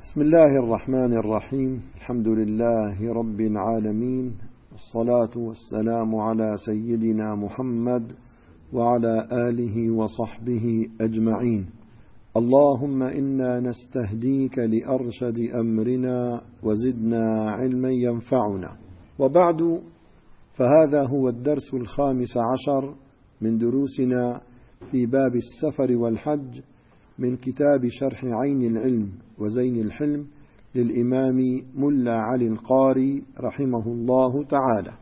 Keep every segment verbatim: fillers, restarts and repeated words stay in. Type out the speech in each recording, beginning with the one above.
بسم الله الرحمن الرحيم. الحمد لله رب العالمين، الصلاة والسلام على سيدنا محمد وعلى آله وصحبه أجمعين. اللهم إنا نستهديك لأرشد أمرنا وزدنا علما ينفعنا. وبعد، فهذا هو الدرس الخامس عشر من دروسنا في باب السفر والحج من كتاب شرح عين العلم وزين الحلم للإمام ملا علي القاري رحمه الله تعالى.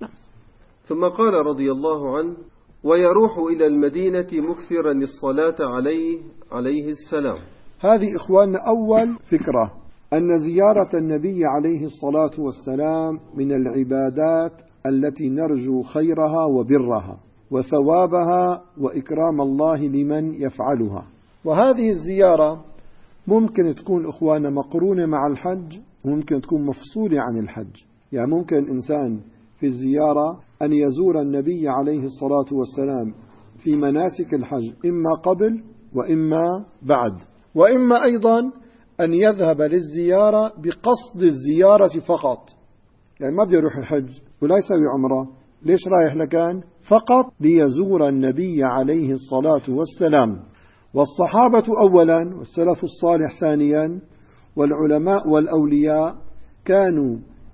ثم قال رضي الله عنه: ويروح إلى المدينة مكثرا الصلاة عليه عليه السلام. هذه إخواننا أول فكرة، أن زيارة النبي عليه الصلاة والسلام من العبادات التي نرجو خيرها وبرها وثوابها وإكرام الله لمن يفعلها. وهذه الزيارة ممكن تكون إخواننا مقرونة مع الحج، وممكن تكون مفصولة عن الحج. يعني ممكن الإنسان في الزيارة أن يزور النبي عليه الصلاة والسلام في مناسك الحج، إما قبل وإما بعد، وإما أيضا أن يذهب للزيارة بقصد الزيارة فقط. يعني ما بده يروح الحج ولا يسوي عمره، ليش رايح لكان؟ فقط ليزور النبي عليه الصلاة والسلام. والصحابة أولا، والسلف الصالح ثانيا، والعلماء والأولياء كانوا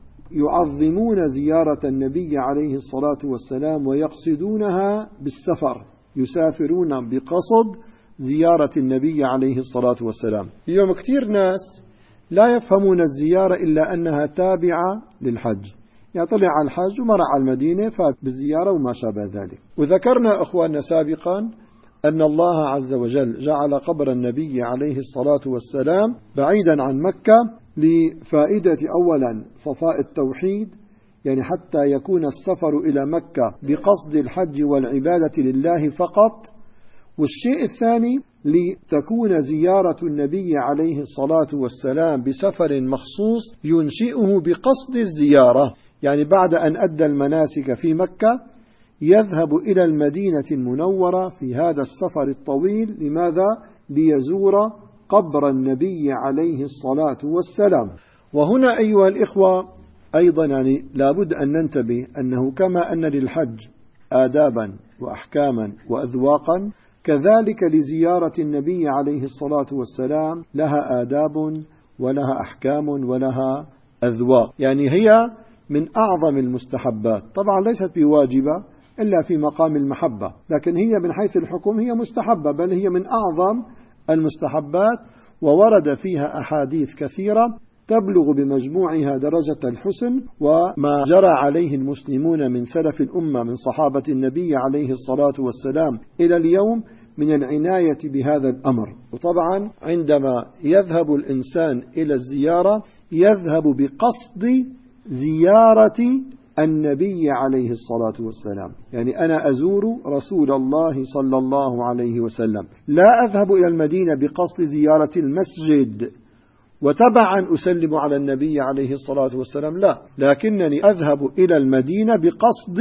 يعظمون زيارة النبي عليه الصلاة والسلام ويقصدونها بالسفر، يسافرون بقصد زيارة النبي عليه الصلاة والسلام. اليوم كثير ناس لا يفهمون الزيارة إلا أنها تابعة للحج، يعني طلع على الحج ومر على المدينة فات بالزيارة وما شابه ذلك. وذكرنا أخواننا سابقا أن الله عز وجل جعل قبر النبي عليه الصلاة والسلام بعيدا عن مكة لفائدة أولا صفاء التوحيد، يعني حتى يكون السفر إلى مكة بقصد الحج والعبادة لله فقط. والشيء الثاني لتكون زيارة النبي عليه الصلاة والسلام بسفر مخصوص ينشئه بقصد الزيارة، يعني بعد أن أدى المناسك في مكة يذهب إلى المدينة المنورة في هذا السفر الطويل. لماذا؟ ليزور قبر النبي عليه الصلاة والسلام. وهنا أيها الإخوة أيضا يعني لابد أن ننتبه أنه كما أن للحج آدابا وأحكاما وأذواقا، كذلك لزيارة النبي عليه الصلاة والسلام لها آداب ولها أحكام ولها أذواق. يعني هي من أعظم المستحبات، طبعا ليست بواجبة إلا في مقام المحبة، لكن هي من حيث الحكم هي مستحبة، بل هي من أعظم المستحبات، وورد فيها أحاديث كثيرة تبلغ بمجموعها درجة الحسن. وما جرى عليه المسلمون من سلف الأمة من صحابة النبي عليه الصلاة والسلام إلى اليوم من العناية بهذا الأمر. وطبعا عندما يذهب الإنسان إلى الزيارة يذهب بقصد زيارة النبي عليه الصلاة والسلام، يعني أنا أزور رسول الله صلى الله عليه وسلم، لا أذهب إلى المدينة بقصد زيارة المسجد وتبعا أسلم على النبي عليه الصلاة والسلام، لا، لكنني أذهب إلى المدينة بقصد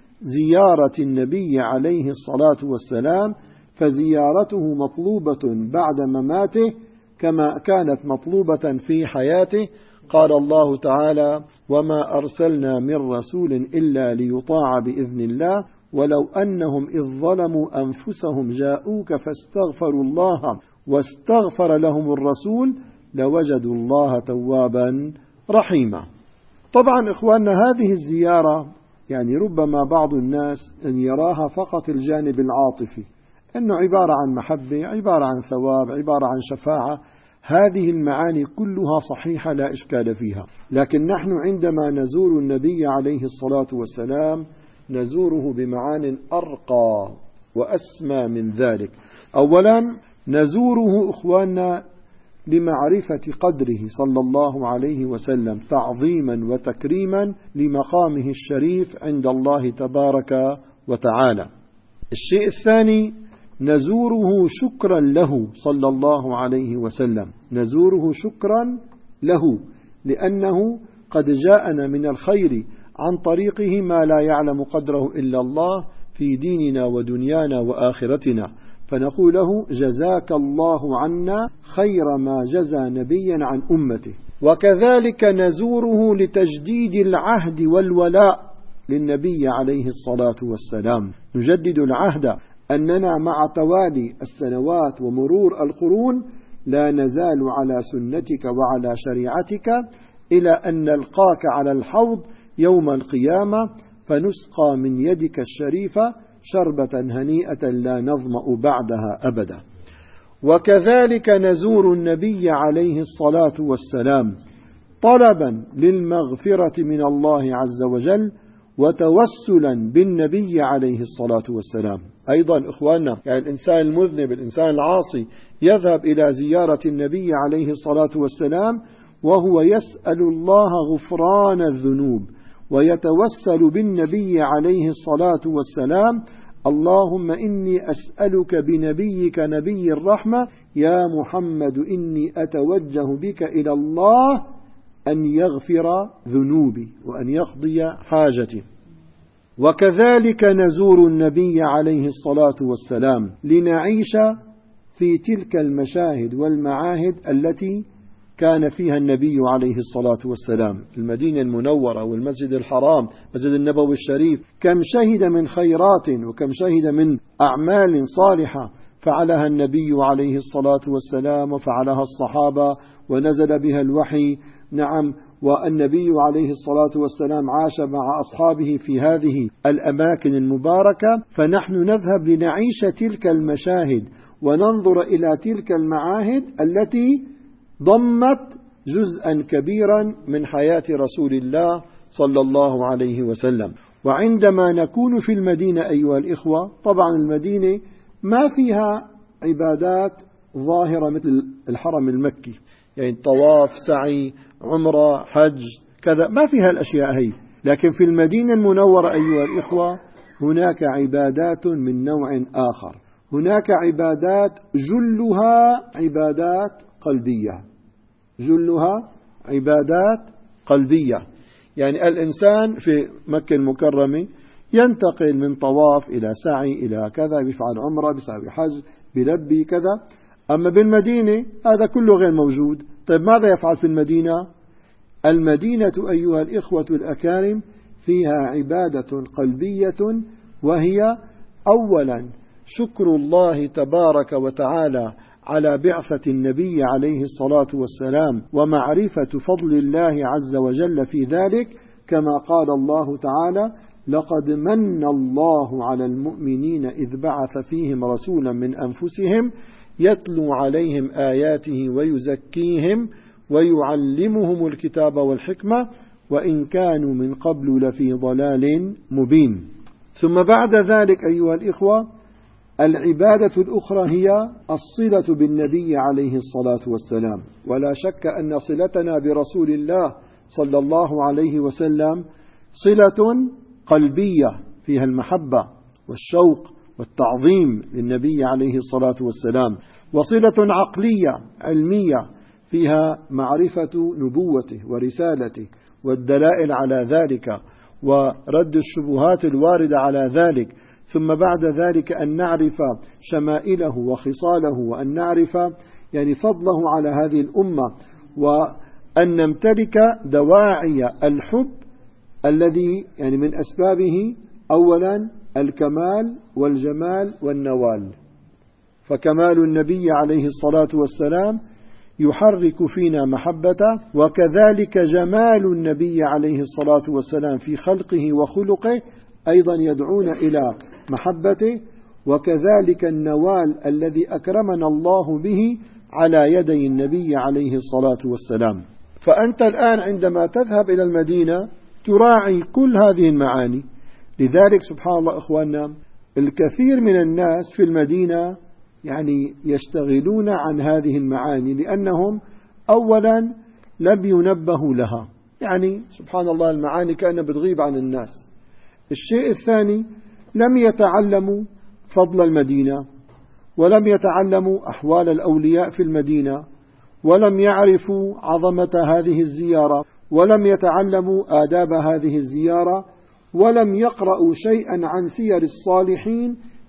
زيارة النبي عليه الصلاة والسلام، فزيارته مطلوبة بعد مماته كما كانت مطلوبة في حياته. قال الله تعالى: وما أرسلنا من رسول إلا ليطاع بإذن الله ولو أنهم إذ ظلموا أنفسهم جاءوك فاستغفروا الله واستغفر لهم الرسول لوجدوا الله توابا رحيما. طبعا إخواننا هذه الزيارة يعني ربما بعض الناس أن يراها فقط الجانب العاطفي، أنه عبارة عن محبة، عبارة عن ثواب، عبارة عن شفاعة. هذه المعاني كلها صحيحة لا إشكال فيها، لكن نحن عندما نزور النبي عليه الصلاة والسلام نزوره بمعان أرقى وأسمى من ذلك. أولا نزوره إخواننا لمعرفة قدره صلى الله عليه وسلم تعظيما وتكريما لمقامه الشريف عند الله تبارك وتعالى. الشيء الثاني نزوره شكرا له صلى الله عليه وسلم، نزوره شكرا له لأنه قد جاءنا من الخير عن طريقه ما لا يعلم قدره إلا الله في ديننا ودنيانا وآخرتنا، فنقول له جزاك الله عنا خير ما جزى نبيا عن أمته. وكذلك نزوره لتجديد العهد والولاء للنبي عليه الصلاة والسلام، نجدد العهد أننا مع توالي السنوات ومرور القرون لا نزال على سنتك وعلى شريعتك إلى أن نلقاك على الحوض يوم القيامة فنسقى من يدك الشريفة شربة هنيئة لا نظمأ بعدها أبدا. وكذلك نزور النبي عليه الصلاة والسلام طلبا للمغفرة من الله عز وجل وتوسلا بالنبي عليه الصلاة والسلام. أيضا إخواننا، يعني الإنسان المذنب، الإنسان العاصي يذهب إلى زيارة النبي عليه الصلاة والسلام وهو يسأل الله غفران الذنوب ويتوسل بالنبي عليه الصلاة والسلام: اللهم إني أسألك بنبيك نبي الرحمة يا محمد إني أتوجه بك إلى الله أن يغفر ذنوبي وأن يقضي حاجتي. وكذلك نزور النبي عليه الصلاة والسلام لنعيش في تلك المشاهد والمعاهد التي كان فيها النبي عليه الصلاة والسلام. المدينة المنورة والمسجد الحرام، مسجد النبوي الشريف، كم شهد من خيرات وكم شهد من أعمال صالحة فعلها النبي عليه الصلاة والسلام وفعلها الصحابة ونزل بها الوحي. نعم، والنبي عليه الصلاة والسلام عاش مع أصحابه في هذه الأماكن المباركة، فنحن نذهب لنعيش تلك المشاهد وننظر إلى تلك المعاهد التي ضمت جزءا كبيرا من حياة رسول الله صلى الله عليه وسلم. وعندما نكون في المدينة أيها الإخوة، طبعا المدينة ما فيها عبادات ظاهرة مثل الحرم المكي، يعني طواف، سعي، عمرة، حج، كذا، ما فيها الأشياء هي. لكن في المدينة المنورة أيها الإخوة هناك عبادات من نوع آخر، هناك عبادات جلها عبادات قلبية، جلها عبادات قلبية. يعني الإنسان في مكة المكرمة ينتقل من طواف إلى سعي إلى كذا، بيفعل عمرة، بيسوي حج، بيلبي كذا. أما بالمدينة هذا كله غير موجود. طيب ماذا يفعل في المدينة؟ المدينة أيها الإخوة الأكارم فيها عبادة قلبية، وهي أولا شكر الله تبارك وتعالى على بعثة النبي عليه الصلاة والسلام ومعرفة فضل الله عز وجل في ذلك، كما قال الله تعالى: لقد من الله على المؤمنين إذ بعث فيهم رسولا من أنفسهم يتلو عليهم آياته ويزكيهم ويعلمهم الكتاب والحكمة وإن كانوا من قبل لفي ضلال مبين. ثم بعد ذلك أيها الإخوة العبادة الأخرى هي الصلة بالنبي عليه الصلاة والسلام. ولا شك أن صلتنا برسول الله صلى الله عليه وسلم صلة قلبية فيها المحبة والشوق والتعظيم للنبي عليه الصلاة والسلام، وصلة عقلية علمية فيها معرفة نبوته ورسالته والدلائل على ذلك ورد الشبهات الواردة على ذلك. ثم بعد ذلك أن نعرف شمائله وخصاله، وأن نعرف يعني فضله على هذه الأمة، وأن نمتلك دواعي الحب الذي يعني من أسبابه أولا الكمال والجمال والنوال. فكمال النبي عليه الصلاة والسلام يحرك فينا محبته، وكذلك جمال النبي عليه الصلاة والسلام في خلقه وخلقه أيضا يدعون إلى محبته، وكذلك النوال الذي أكرمنا الله به على يدي النبي عليه الصلاة والسلام. فأنت الآن عندما تذهب إلى المدينة تراعي كل هذه المعاني. لذلك سبحان الله إخواننا الكثير من الناس في المدينة يعني يشتغلون عن هذه المعاني، لأنهم أولا لم ينبهوا لها، يعني سبحان الله المعاني كأنها بتغيب عن الناس. الشيء الثاني لم يتعلموا فضل المدينة، ولم يتعلموا أحوال الأولياء في المدينة، ولم يعرفوا عظمة هذه الزيارة، ولم يتعلموا آداب هذه الزيارة، ولم يقرأوا شيئا عن سير الصالحين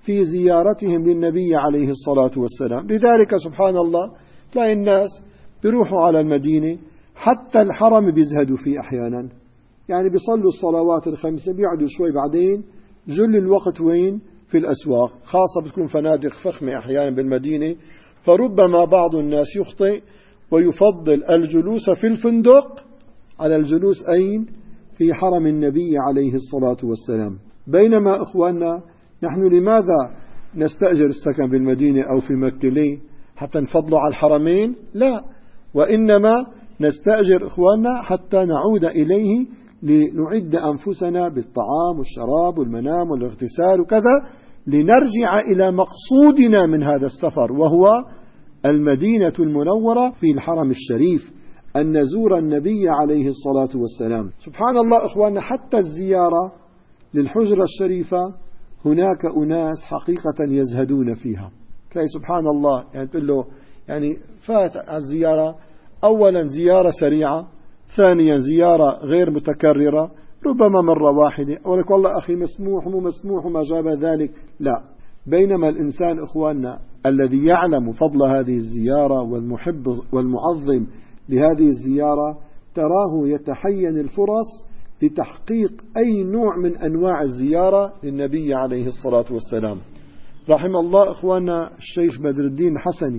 في زيارتهم للنبي عليه الصلاة والسلام. لذلك سبحان الله تلاقي الناس بيروحوا على المدينة حتى الحرم بيزهدوا فيه أحيانا، يعني بيصلوا الصلوات الخمسة بيقعدوا شوي، بعدين جل الوقت وين؟ في الأسواق، خاصة بتكون فنادق فخمة أحيانا بالمدينة، فربما بعض الناس يخطئ ويفضل الجلوس في الفندق على الجلوس أين؟ في حرم النبي عليه الصلاة والسلام. بينما إخواننا نحن لماذا نستأجر السكن بالمدينة أو في مكة؟ ليه؟ حتى نفضلوا على الحرمين؟ لا، وإنما نستأجر إخواننا حتى نعود إليه لنعد أنفسنا بالطعام والشراب والمنام والاغتسال وكذا، لنرجع إلى مقصودنا من هذا السفر، وهو المدينة المنورة في الحرم الشريف، أن نزور النبي عليه الصلاة والسلام. سبحان الله إخواننا، حتى الزيارة للحجرة الشريفة هناك أناس حقيقة يزهدون فيها. تلاقي سبحان الله يعني تقول له يعني فات على الزيارة، أولا زيارة سريعة، ثانيا زيارة غير متكررة، ربما مرة واحدة، أقول لك والله أخي مسموح مو مسموح وما جاب ذلك، لا. بينما الإنسان إخواننا الذي يعلم فضل هذه الزيارة والمحب والمعظم لهذه الزيارة تراه يتحين الفرص لتحقيق أي نوع من أنواع الزيارة للنبي عليه الصلاة والسلام. رحم الله إخواننا الشيخ بدر الدين حسني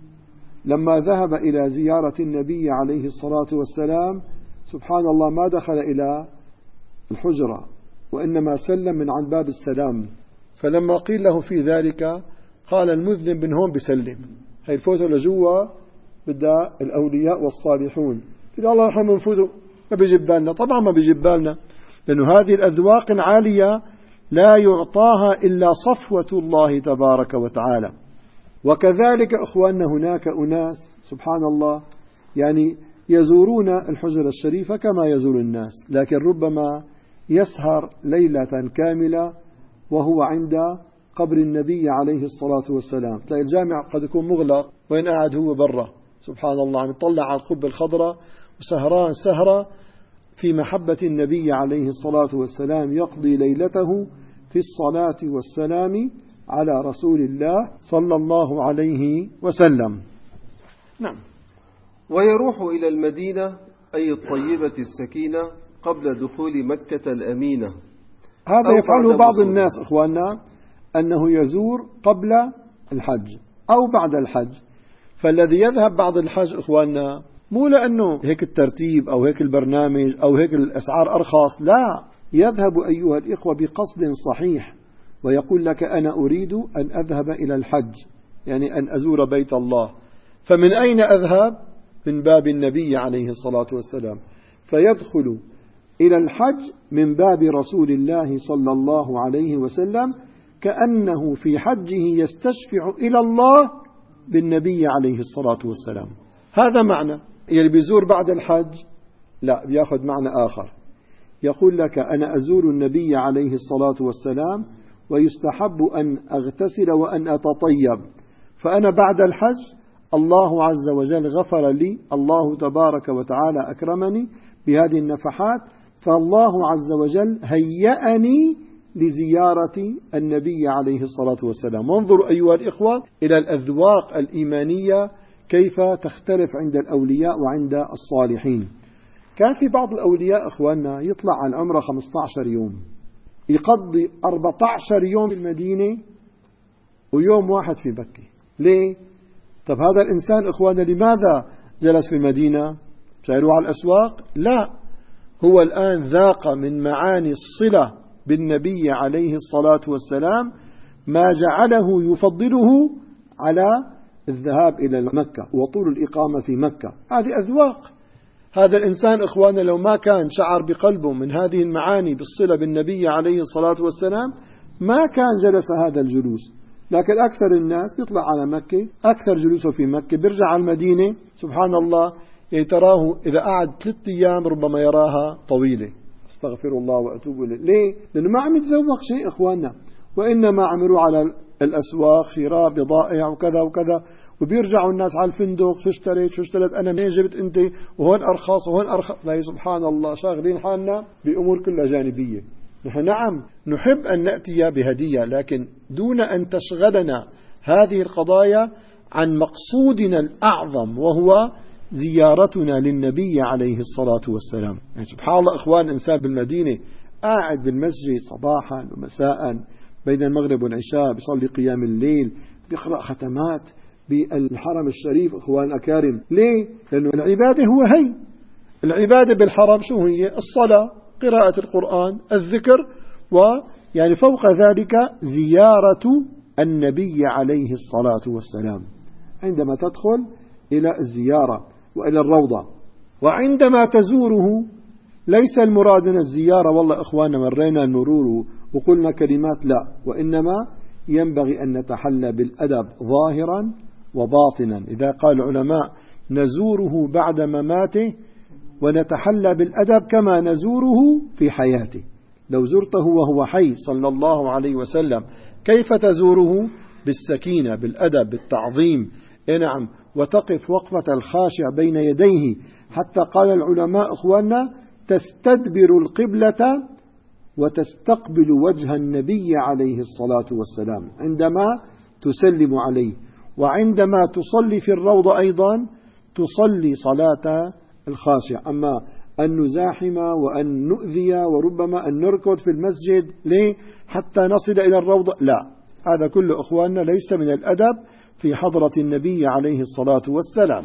لما ذهب إلى زيارة النبي عليه الصلاة والسلام، سبحان الله ما دخل إلى الحجرة وإنما سلم من عن باب السلام. فلما قيل له في ذلك قال المذنب من هون بسلم، هي الفوتة لجوا بدأ الأولياء والصالحون، قال الله رحمه منفوذوا ما بيجيب بالنا. طبعا ما بيجيب بالنا، لأن هذه الأذواق العالية لا يعطاها إلا صفوة الله تبارك وتعالى. وكذلك أخواننا هناك أناس سبحان الله يعني يزورون الحجرة الشريفة كما يزور الناس، لكن ربما يسهر ليلة كاملة وهو عند قبر النبي عليه الصلاة والسلام. تلاقي الجامع قد يكون مغلق وين قاعد هو برا، سبحان الله يعني طلع على القبة الخضراء وسهران سهرة في محبة النبي عليه الصلاة والسلام، يقضي ليلته في الصلاة والسلام على رسول الله صلى الله عليه وسلم. نعم. ويروح إلى المدينة أي الطيبة السكينة قبل دخول مكة الأمينة. هذا يفعله بعض الناس إخواننا، أنه يزور قبل الحج أو بعد الحج. فالذي يذهب بعد الحج إخواننا مو لأنه هيك الترتيب أو هيك البرنامج أو هيك الأسعار أرخص، لا، يذهب أيها الإخوة بقصد صحيح، ويقول لك أنا أريد أن أذهب إلى الحج، يعني أن أزور بيت الله. فمن أين أذهب؟ من باب النبي عليه الصلاة والسلام، فيدخل إلى الحج من باب رسول الله صلى الله عليه وسلم، كأنه في حجه يستشفع إلى الله بالنبي عليه الصلاة والسلام. هذا معنى. يلي بيزور بعد الحج لا، بياخذ معنى آخر، يقول لك أنا أزور النبي عليه الصلاة والسلام ويستحب أن أغتسل وأن أتطيب، فأنا بعد الحج الله عز وجل غفر لي، الله تبارك وتعالى أكرمني بهذه النفحات، فالله عز وجل هيأني لزيارة النبي عليه الصلاة والسلام. وانظروا أيها الإخوة إلى الأذواق الإيمانية كيف تختلف عند الأولياء وعند الصالحين. كان في بعض الأولياء إخواننا يطلع على العمرة خمسة عشر يوم، يقضي أربعة عشر يوم في المدينة ويوم واحد في مكة. ليه؟ طب هذا الإنسان إخواننا لماذا جلس في المدينة؟ سيروح على الأسواق؟ لا، هو الآن ذاق من معاني الصلة بالنبي عليه الصلاة والسلام ما جعله يفضله على الذهاب إلى مكة وطول الإقامة في مكة. هذه أذواق. هذا الإنسان إخواننا لو ما كان شعر بقلبه من هذه المعاني بالصلة بالنبي عليه الصلاة والسلام ما كان جلس هذا الجلوس. لكن أكثر الناس بيطلع على مكة، أكثر جلوسه في مكة، بيرجع على المدينة سبحان الله يتراه إذا قعد ثلاثة أيام ربما يراها طويلة. استغفر الله وأتوب إليه. ليه؟ لأنه ما عم يتذوق شيء إخواننا، وإنما عملوا على الأسواق شراء بضائع وكذا وكذا، وبيرجعوا الناس على الفندق شو اشتريت شو اشتريت أنا منين جبت أنت، وهون أرخص وهون أرخص. لا سبحان الله شاغلين حالنا بأمور كلها جانبية. نحن نعم نحب أن نأتي بهدية، لكن دون أن تشغلنا هذه القضايا عن مقصودنا الأعظم، وهو زيارتنا للنبي عليه الصلاة والسلام. يعني سبحان الله إخوان، إنسان بالمدينة قاعد بالمسجد صباحا ومساء بين المغرب والعشاء، بيصلي قيام الليل، بيقرأ ختمات بالحرم الشريف. إخوان أكارم، ليه؟ لأنه العبادة هو هي العبادة بالحرم. شو هي؟ الصلاة، قراءة القرآن، الذكر، ويعني فوق ذلك زيارة النبي عليه الصلاة والسلام عندما تدخل إلى الزيارة وإلى الروضة. وعندما تزوره ليس المراد من الزيارة والله إخواننا مرينا المرور وقلنا كلمات، لا، وإنما ينبغي أن نتحلى بالأدب ظاهرا وباطنا. إذا قال العلماء نزوره بعد مماته ونتحلى بالأدب كما نزوره في حياته. لو زرته وهو حي صلى الله عليه وسلم كيف تزوره؟ بالسكينة، بالأدب، بالتعظيم، نعم، وتقف وقفة الخاشع بين يديه. حتى قال العلماء إخواننا تستدبر القبلة وتستقبل وجه النبي عليه الصلاة والسلام عندما تسلم عليه، وعندما تصلي في الروضة أيضا تصلي صلاة الخاشع. أما أن نزاحم وأن نؤذي وربما أن نركض في المسجد ليه؟ حتى نصل إلى الروضة، لا، هذا كله إخواننا ليس من الأدب في حضرة النبي عليه الصلاة والسلام.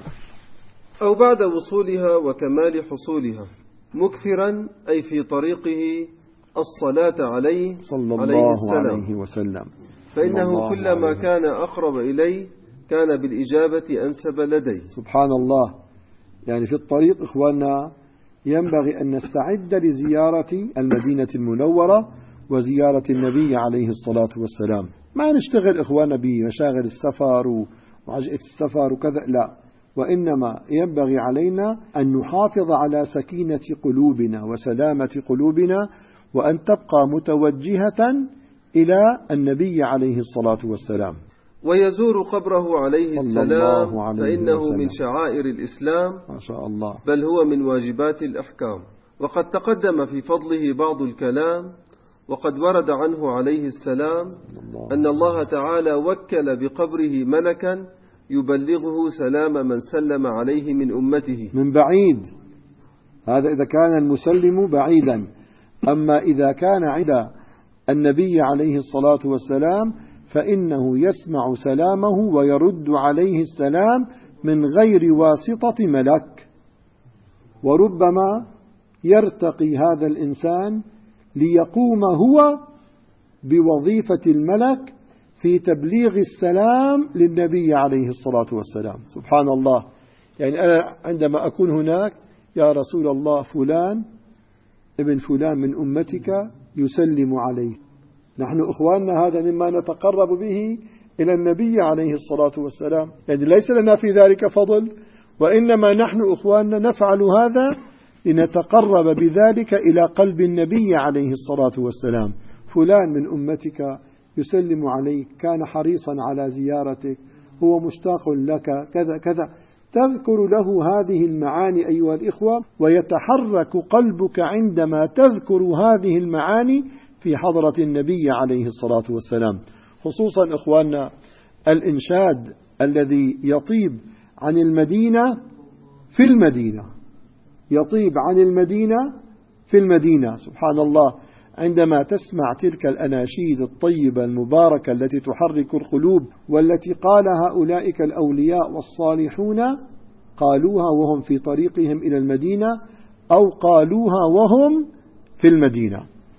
أو بعد وصولها وكمال حصولها مكثرا، أي في طريقه الصلاة عليه صلى عليه الله السلام عليه وسلم، فإنه كلما كان أقرب إليه كان بالإجابة أنسب لديه. سبحان الله. يعني في الطريق إخواننا ينبغي أن نستعد لزيارة المدينة المنورة وزيارة النبي عليه الصلاة والسلام. ما نشتغل إخواننا بمشاغل السفر وعجقة السفر وكذا، لا، وإنما ينبغي علينا أن نحافظ على سكينة قلوبنا وسلامة قلوبنا، وأن تبقى متوجهة إلى النبي عليه الصلاة والسلام. ويزور قبره عليه السلام عليه فإنه وسلم. من شعائر الإسلام، ما شاء الله، بل هو من واجبات الأحكام. وقد تقدم في فضله بعض الكلام. وقد ورد عنه عليه السلام أن الله تعالى وكل بقبره ملكا يبلغه سلام من سلم عليه من أمته من بعيد. هذا إذا كان المسلم بعيدا. أما إذا كان عند النبي عليه الصلاة والسلام فإنه يسمع سلامه ويرد عليه السلام من غير واسطة ملك. وربما يرتقي هذا الإنسان ليقوم هو بوظيفة الملك في تبليغ السلام للنبي عليه الصلاة والسلام. سبحان الله. يعني أنا عندما أكون هناك، يا رسول الله فلان ابن فلان من أمتك يسلم عليه. نحن إخواننا هذا مما نتقرب به إلى النبي عليه الصلاة والسلام. يعني ليس لنا في ذلك فضل، وإنما نحن إخواننا نفعل هذا لنتقرب بذلك إلى قلب النبي عليه الصلاة والسلام. فلان من أمتك يسلم عليك، كان حريصا على زيارتك، هو مشتاق لك، كذا كذا. تذكر له هذه المعاني أيها الإخوة، ويتحرك قلبك عندما تذكر هذه المعاني في حضرة النبي عليه الصلاة والسلام. خصوصا إخواننا الإنشاد الذي يطيب عن المدينة في المدينة، يطيب عن المدينة في المدينة. سبحان الله. عندما تسمع تلك الأناشيد الطيبة المباركة التي تحرك القلوب، والتي قالها أولئك الأولياء والصالحون، قالوها وهم في طريقهم إلى المدينة أو قالوها وهم في المدينة.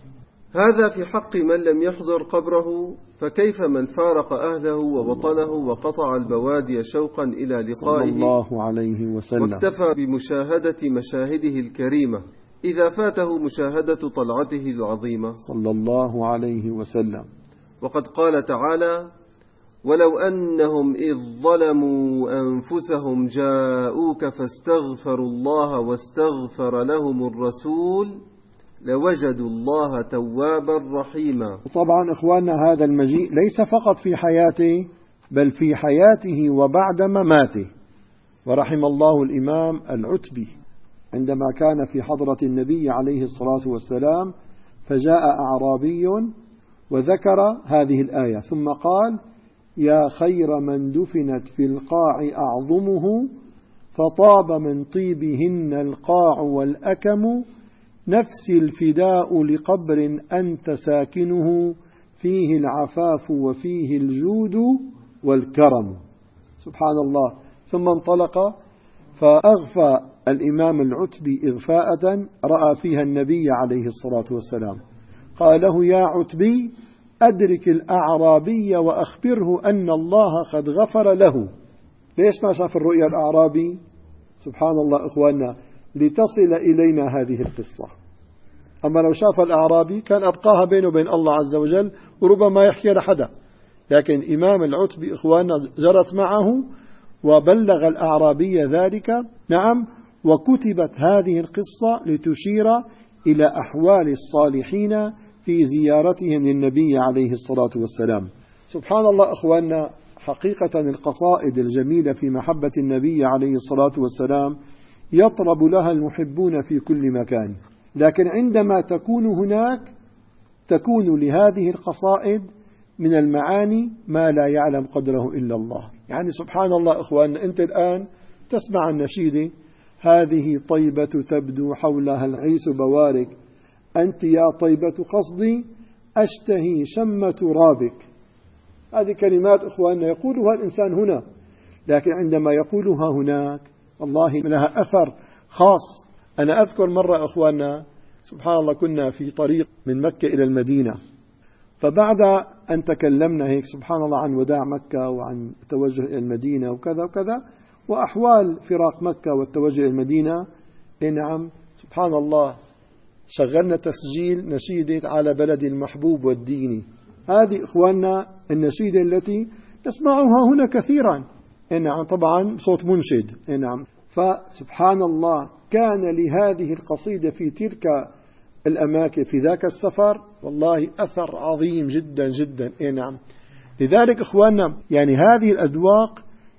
هذا في حق من لم يحضر قبره، فكيف من فارق أهله ووطنه وقطع البوادي شوقا إلى لقائه صلى الله عليه وسلم، واكتفى بمشاهدة مشاهده الكريمة إذا فاته مشاهدة طلعته العظيمة صلى الله عليه وسلم. وقد قال تعالى: ولو أنهم إذ ظلموا أنفسهم جاءوك فاستغفروا الله واستغفر لهم الرسول لوجدوا الله توابا رحيما. طبعا إخواننا هذا المجيء ليس فقط في حياته، بل في حياته وبعد مماته. ورحم الله الإمام العتبي عندما كان في حضرة النبي عليه الصلاة والسلام فجاء أعرابي وذكر هذه الآية ثم قال: يا خير من دفنت في القاع أعظمه، فطاب من طيبهن القاع والأكم، نفسي الفداء لقبر أنت ساكنه، فيه العفاف وفيه الجود والكرم. سبحان الله. ثم انطلق فأغفى الإمام العتبي إغفاءة رأى فيها النبي عليه الصلاة والسلام. قال له: يا عتبي، أدرك الأعرابي وأخبره أن الله قد غفر له. ليش ما شاف الرؤيا الأعرابي؟ سبحان الله إخواننا، لتصل إلينا هذه القصة. أما لو شاف الأعرابي كان أبقاها بينه وبين الله عز وجل وربما يحكي لحدا، لكن إمام العتبي إخواننا جرت معه وبلغ الأعرابي ذلك. نعم. وكتبت هذه القصة لتشير إلى أحوال الصالحين في زيارتهم للنبي عليه الصلاة والسلام. سبحان الله إخواننا، حقيقة القصائد الجميلة في محبة النبي عليه الصلاة والسلام يطرب لها المحبون في كل مكان، لكن عندما تكون هناك تكون لهذه القصائد من المعاني ما لا يعلم قدره إلا الله. يعني سبحان الله إخواننا، أنت الآن تسمع النشيدة: هذه طيبة تبدو حولها العيس بوارك، أنت يا طيبة قصدي أشتهي شم ترابك. هذه كلمات إخواننا يقولها الإنسان هنا، لكن عندما يقولها هناك والله لها أثر خاص. أنا أذكر مرة إخواننا سبحان الله كنا في طريق من مكة إلى المدينة، فبعد أن تكلمنا هيك سبحان الله عن وداع مكة وعن التوجه إلى المدينة وكذا وكذا وأحوال فراق مكة والتوجه إلى المدينة، نعم سبحان الله شغلنا تسجيل نشيدة على بلد المحبوب والديني. هذه إخواننا النشيدة التي تسمعها هنا كثيرا، نعم طبعا صوت منشد، نعم. فسبحان الله كان لهذه القصيدة في تلك الأماكن في ذاك السفر والله أثر عظيم جدا جدا، نعم. لذلك إخواننا يعني هذه الأذواق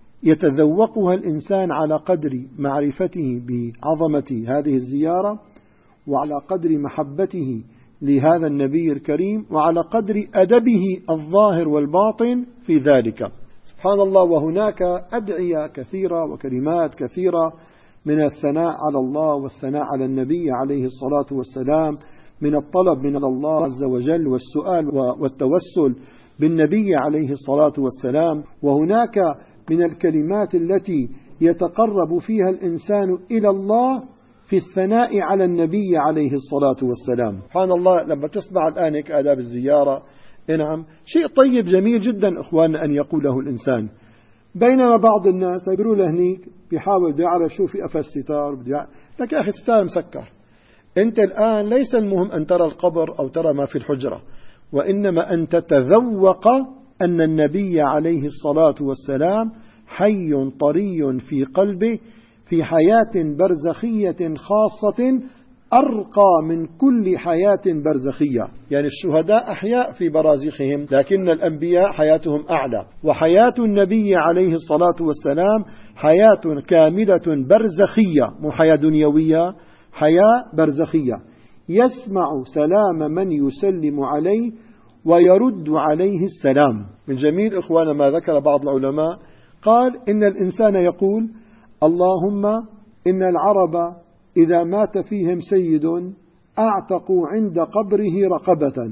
يتذوقها الإنسان على قدر معرفته بعظمة هذه الزيارة، وعلى قدر محبته لهذا النبي الكريم، وعلى قدر أدبه الظاهر والباطن في ذلك. سبحان الله. وهناك أدعية كثيرة وكلمات كثيرة من الثناء على الله والثناء على النبي عليه الصلاة والسلام، من الطلب من الله عز وجل والسؤال والتوسل بالنبي عليه الصلاة والسلام. وهناك من الكلمات التي يتقرب فيها الإنسان إلى الله في الثناء على النبي عليه الصلاة والسلام. سبحان الله لما تسمع الآن آداب الزيارة، نعم شيء طيب جميل جدا إخواننا أن يقوله الإنسان، بينما بعض الناس يقولوا له هنيك بيحاول بده يعرف شو في قفا الستار، لك يا أخي الستار مسكر. أنت الآن ليس المهم أن ترى القبر أو ترى ما في الحجرة، وإنما أن تتذوق أن النبي عليه الصلاة والسلام حي طري في قلبه في حياة برزخية خاصة أرقى من كل حياة برزخية. يعني الشهداء أحياء في برازخهم، لكن الأنبياء حياتهم أعلى، وحياة النبي عليه الصلاة والسلام حياة كاملة برزخية، مو حياة دنيوية، حياة برزخية. يسمع سلام من يسلم عليه ويرد عليه السلام. من جميل إخوانا ما ذكر بعض العلماء قال إن الإنسان يقول: اللهم إن العرب إذا مات فيهم سيد أعتقوا عند قبره رقبة.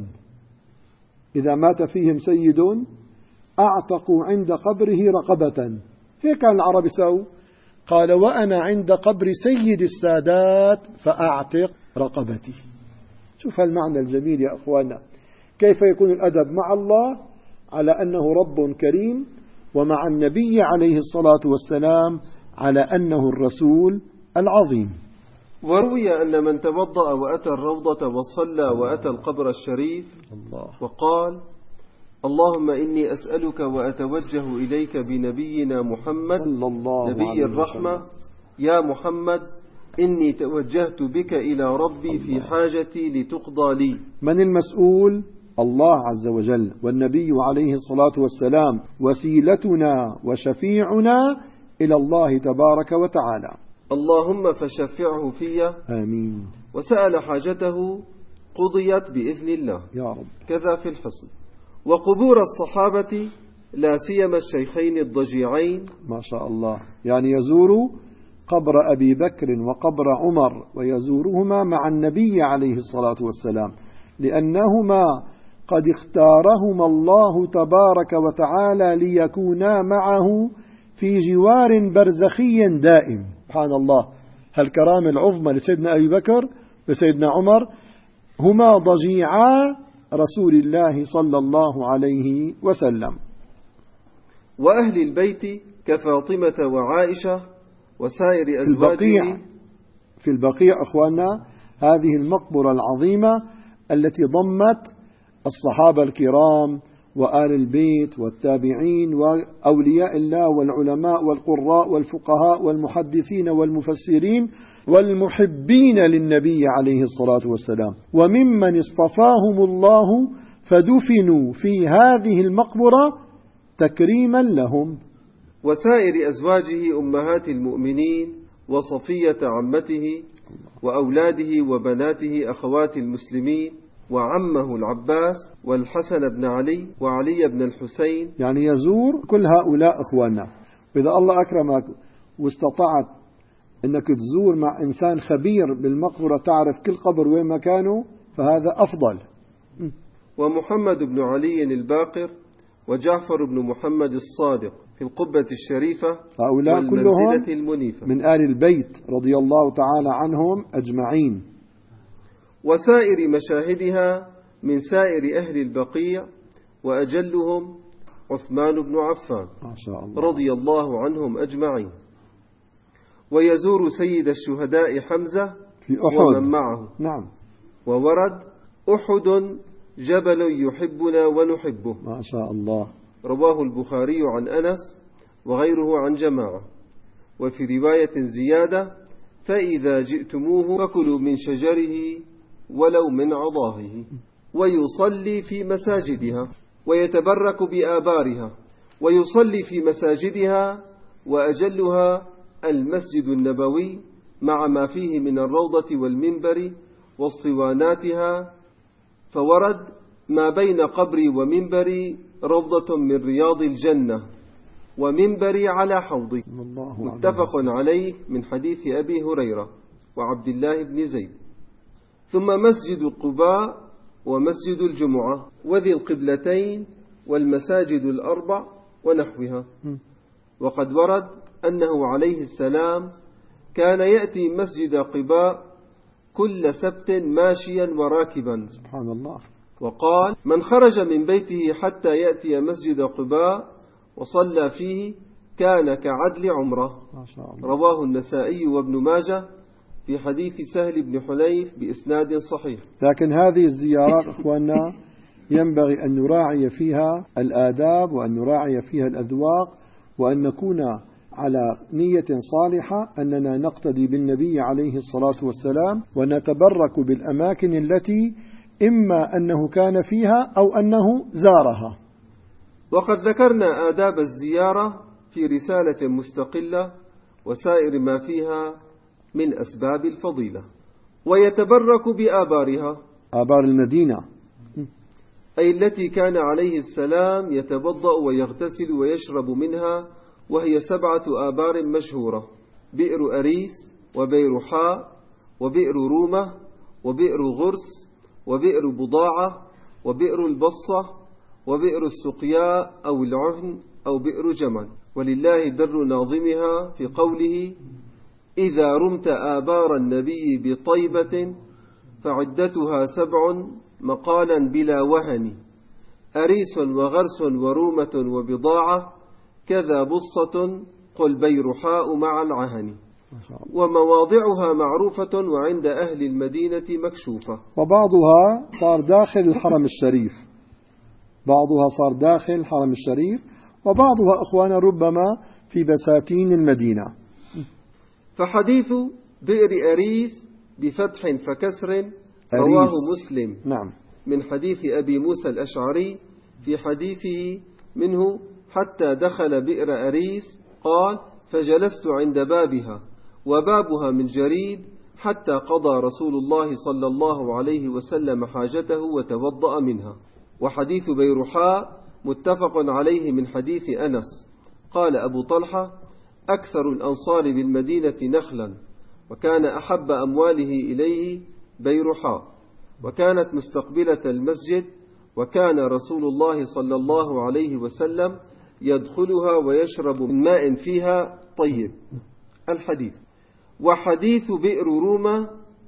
إذا مات فيهم سيد أعتقوا عند قبره رقبة. هيك كان العرب يسووا. قال: وأنا عند قبر سيد السادات فأعتق رقبتي. شوف هالمعنى الجميل يا أخوانا، كيف يكون الأدب مع الله على أنه رب كريم، ومع النبي عليه الصلاة والسلام على أنه الرسول العظيم. وروي أن من توضأ وأتى الروضة وصلى وأتى القبر الشريف الله وقال: اللهم إني أسألك وأتوجه إليك بنبينا محمد نبي الرحمة، يا محمد إني توجهت بك إلى ربي في حاجتي لتقضى لي. من المسؤول؟ الله عز وجل، والنبي عليه الصلاة والسلام وسيلتنا وشفيعنا إلى الله تبارك وتعالى. اللهم فشفعه في. آمين. وسأل حاجته قضيت بإذن الله يا رب. كذا في الحصن. وقبور الصحابة لا سيما الشيخين الضجيعين، ما شاء الله، يعني يزور قبر أبي بكر وقبر عمر ويزورهما مع النبي عليه الصلاة والسلام، لأنهما قد اختارهما الله تبارك وتعالى ليكونا معه في جوار برزخي دائم. سبحان الله، هالكرامة العظمى لسيدنا أبي بكر وسيدنا عمر، هما ضجيعا رسول الله صلى الله عليه وسلم. وأهل البيت كفاطمة وعائشة وسائر أزواجه. في البقيع, في البقيع أخواننا هذه المقبرة العظيمة التي ضمت الصحابة الكرام وآل البيت والتابعين وأولياء الله والعلماء والقراء والفقهاء والمحدثين والمفسرين والمحبين للنبي عليه الصلاة والسلام، وممن اصطفاهم الله فدفنوا في هذه المقبرة تكريما لهم. وسائر أزواجه أمهات المؤمنين وصفية عمته وأولاده وبناته أخوات المسلمين وعمه العباس والحسن بن علي وعلي بن الحسين. يعني يزور كل هؤلاء أخواننا. وإذا الله أكرمك واستطعت أنك تزور مع إنسان خبير بالمقبرة تعرف كل قبر وين مكانه فهذا أفضل. ومحمد بن علي الباقر وجعفر بن محمد الصادق في القبة الشريفة هؤلاء كلهم المنيفة من آل البيت رضي الله تعالى عنهم أجمعين. وسائر مشاهدها من سائر أهل البقيع، وأجلهم عثمان بن عفان ما شاء الله رضي الله عنهم أجمعين. ويزور سيد الشهداء حمزة في أحد ومن معه. نعم. وورد أحد جبل يحبنا ونحبه. ما شاء الله. رواه البخاري عن أنس وغيره عن جماعة. وفي رواية زيادة: فإذا جئتموه فكلوا من شجره ولو من عضاهه. ويصلي في مساجدها ويتبرك بآبارها، ويصلي في مساجدها وأجلها المسجد النبوي مع ما فيه من الروضة والمنبر واسطواناتها. فورد: ما بين قبري ومنبري روضة من رياض الجنة ومنبري على حوضي. متفق عليه من حديث أبي هريرة وعبد الله بن زيد. ثم مسجد قباء ومسجد الجمعة وذي القبلتين والمساجد الأربع ونحوها. وقد ورد أنه عليه السلام كان يأتي مسجد قباء كل سبت ماشيا وراكبا. سبحان الله. وقال: من خرج من بيته حتى يأتي مسجد قباء وصلى فيه كان كعدل عمره. ما شاء الله. رواه النسائي وابن ماجه في حديث سهل بن حنيف بإسناد صحيح. لكن هذه الزيارات أخواننا ينبغي أن نراعي فيها الآداب وأن نراعي فيها الأذواق، وأن نكون على نية صالحة أننا نقتدي بالنبي عليه الصلاة والسلام ونتبرك بالأماكن التي إما أنه كان فيها أو أنه زارها. وقد ذكرنا آداب الزيارة في رسالة مستقلة وسائر ما فيها من أسباب الفضيلة. ويتبرك بآبارها، آبار المدينة، أي التي كان عليه السلام يتوضأ ويغتسل ويشرب منها، وهي سبعة آبار مشهورة: بئر أريس وبئر حاء وبئر رومة وبئر غرس وبئر بضاعة وبئر البصة وبئر السقياء أو العهن أو بئر جمل. ولله در ناظمها في قوله: إذا رمت آبار النبي بطيبة فعدتها سبع مقالا بلا وهن، أريس وغرس ورومة وبضاعة كذا بصة قل بيرحاء مع العهن. ومواضعها معروفة وعند أهل المدينة مكشوفة. وبعضها صار داخل الحرم الشريف، بعضها صار داخل الحرم الشريف، وبعضها أخوانا ربما في بساتين المدينة. فحديث بئر أريس بفتح فكسر رواه مسلم نعم من حديث أبي موسى الأشعري في حديثه منه: حتى دخل بئر أريس قال: فجلست عند بابها وبابها من جريد حتى قضى رسول الله صلى الله عليه وسلم حاجته وتوضأ منها. وحديث بيرحاء متفق عليه من حديث أنس قال أبو طلحة: أكثر الأنصار بالمدينة نخلا، وكان أحب أمواله إليه بيرحاء، وكانت مستقبلة المسجد، وكان رسول الله صلى الله عليه وسلم يدخلها ويشرب من ماء فيها طيب. الحديث. وحديث بئر روما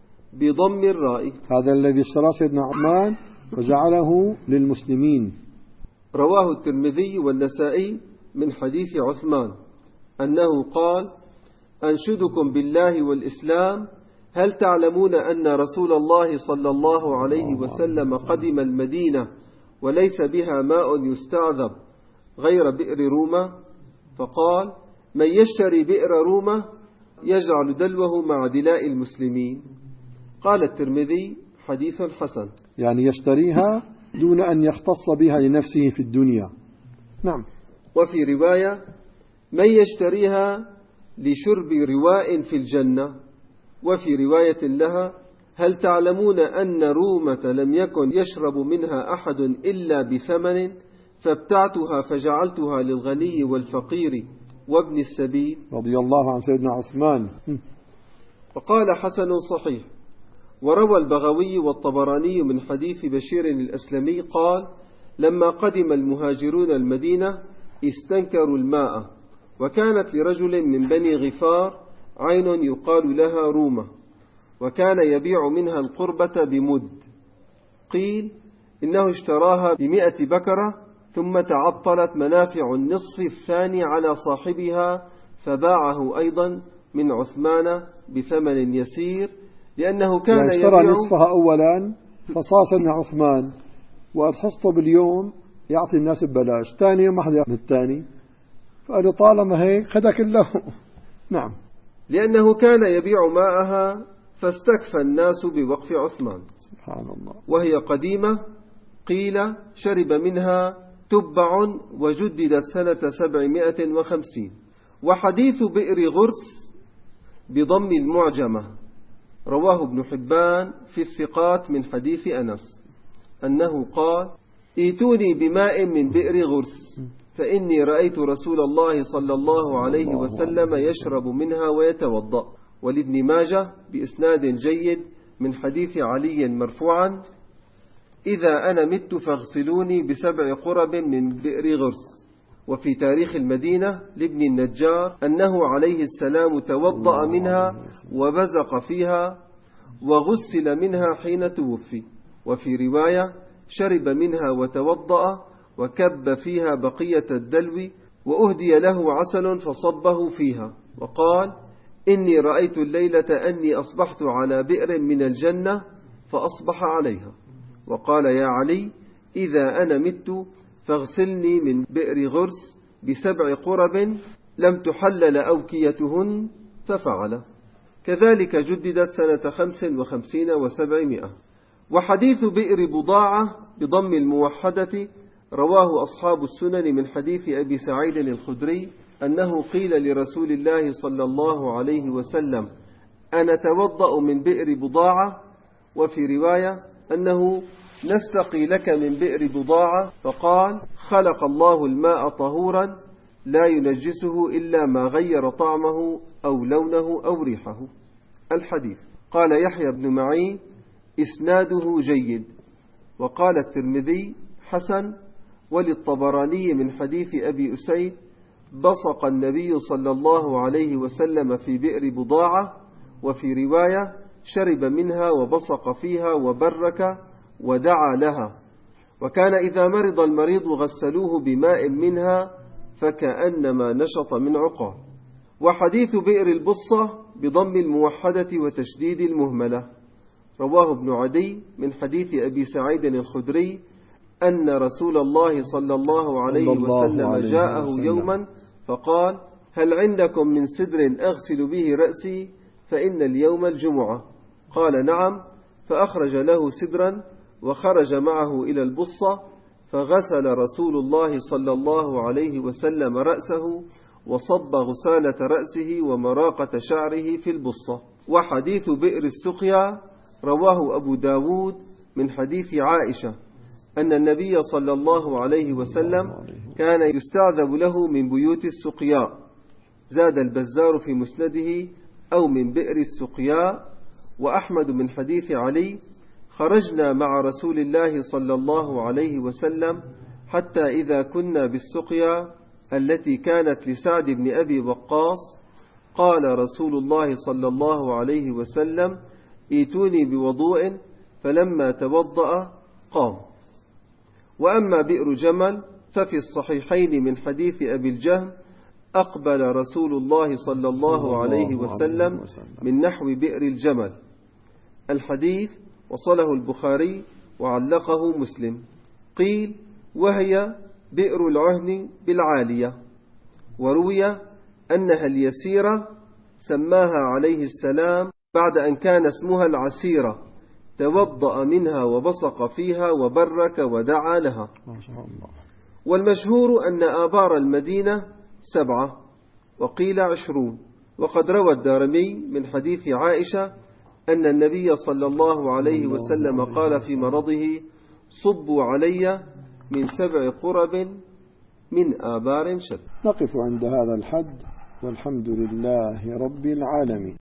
بضم الراء، هذا الذي اشتراه سيدنا عثمان وجعله للمسلمين. رواه الترمذي والنسائي من حديث عثمان أنه قال: أنشدكم بالله والإسلام، هل تعلمون أن رسول الله صلى الله عليه وسلم قدم المدينة وليس بها ماء يستعذب غير بئر روما؟ فقال: من يشتري بئر روما يجعل دلوه مع دلاء المسلمين. قال الترمذي: حديث حسن. يعني يشتريها دون أن يختص بها لنفسه في الدنيا. نعم. وفي رواية: من يشتريها لشرب رواء في الجنة. وفي رواية لها: هل تعلمون أن رومة لم يكن يشرب منها أحد إلا بثمن، فابتعتها فجعلتها للغني والفقير وابن السبيل. رضي الله عن سيدنا عثمان. وقال: حسن صحيح. وروى البغوي والطبراني من حديث بشير الأسلمي قال: لما قدم المهاجرون المدينة استنكروا الماء، وكانت لرجل من بني غفار عين يقال لها رومة، وكان يبيع منها القربة بمد. قيل إنه اشتراها بمئة بكرة، ثم تعطلت منافع النصف الثاني على صاحبها، فباعه أيضا من عثمان بثمن يسير، لأنه كان يعني اشترى نصفها أولا فصار سيدنا عثمان وأتحصته باليوم يعطي الناس ببلاش، ثاني يوم أحد يأخذ الثاني، فقالوا طالما هيك خذ كله. نعم. لأنه كان يبيع ماءها، فاستكفى الناس بوقف عثمان. سبحان الله. وهي قديمة، قيل شرب منها تبع، وجددت سنة سبعمائة وخمسين. وحديث بئر غرس بضم المعجمة رواه ابن حبان في الثقات من حديث أنس أنه قال: ائتوني بماء من بئر غرس، فإني رأيت رسول الله صلى الله عليه وسلم يشرب منها ويتوضأ. ولابن ماجه بإسناد جيد من حديث علي مرفوعا: إذا أنا مت فاغسلوني بسبع قرب من بئر غرس. وفي تاريخ المدينة لابن النجار أنه عليه السلام توضأ منها وبزق فيها وغسل منها حين توفي. وفي رواية: شرب منها وتوضأ وكب فيها بقية الدلو، وأهدي له عسل فصبه فيها، وقال: إني رأيت الليلة أني أصبحت على بئر من الجنة فأصبح عليها. وقال: يا علي، إذا أنا مت فاغسلني من بئر غرس بسبع قرب لم تحلل أوكيتهن، ففعل. كذلك جددت سنة خمس وخمسين وسبعمائة. وحديث بئر بضاعة بضم الموحدة رواه أصحاب السنن من حديث أبي سعيد الخدري أنه قيل لرسول الله صلى الله عليه وسلم: أنا توضأ من بئر بضاعة. وفي رواية أنه: نستقي لك من بئر بضاعة. فقال: خلق الله الماء طهورا لا ينجسه إلا ما غير طعمه أو لونه أو ريحه. الحديث. قال يحيى بن معين: إسناده جيد. وقال الترمذي: حسن. وللطبراني من حديث أبي أسيد: بصق النبي صلى الله عليه وسلم في بئر بضاعة. وفي رواية: شرب منها وبصق فيها وبرك ودعا لها. وكان إذا مرض المريض غسلوه بماء منها فكأنما نشط من عقار. وحديث بئر البصة بضم الموحدة وتشديد المهملة رواه ابن عدي من حديث أبي سعيد الخدري أن رسول الله صلى الله عليه وسلم جاءه يوما فقال: هل عندكم من سدر أغسل به رأسي؟ فإن اليوم الجمعة. قال: نعم. فأخرج له سدرا وخرج معه إلى البصة، فغسل رسول الله صلى الله عليه وسلم رأسه وصب غسالة رأسه ومراقة شعره في البصة. وحديث بئر السقيا رواه أبو داود من حديث عائشة أن النبي صلى الله عليه وسلم كان يستعذب له من بيوت السقياء. زاد البزار في مسنده أو من بئر السقياء. وأحمد من حديث علي خرجنا مع رسول الله صلى الله عليه وسلم حتى إذا كنا بالسقيا التي كانت لسعد بن أبي وقاص قال رسول الله صلى الله عليه وسلم ائتوني بوضوء، فلما توضأ قام. وأما بئر جمل ففي الصحيحين من حديث أبي الجهم أقبل رسول الله صلى الله عليه وسلم من نحو بئر الجمل. الحديث وصله البخاري وعلقه مسلم. قيل وهي بئر العهن بالعالية. وروي أنها اليسيرة سماها عليه السلام بعد أن كان اسمها العسيرة، توضأ منها وبصق فيها وبرك ودعا لها. ما شاء الله. والمشهور أن آبار المدينة سبعة وقيل عشرون. وقد روى الدارمي من حديث عائشة أن النبي صلى الله عليه وسلم قال في مرضه صبوا علي من سبع قرب من آبار شد. نقف عند هذا الحد، والحمد لله رب العالمين.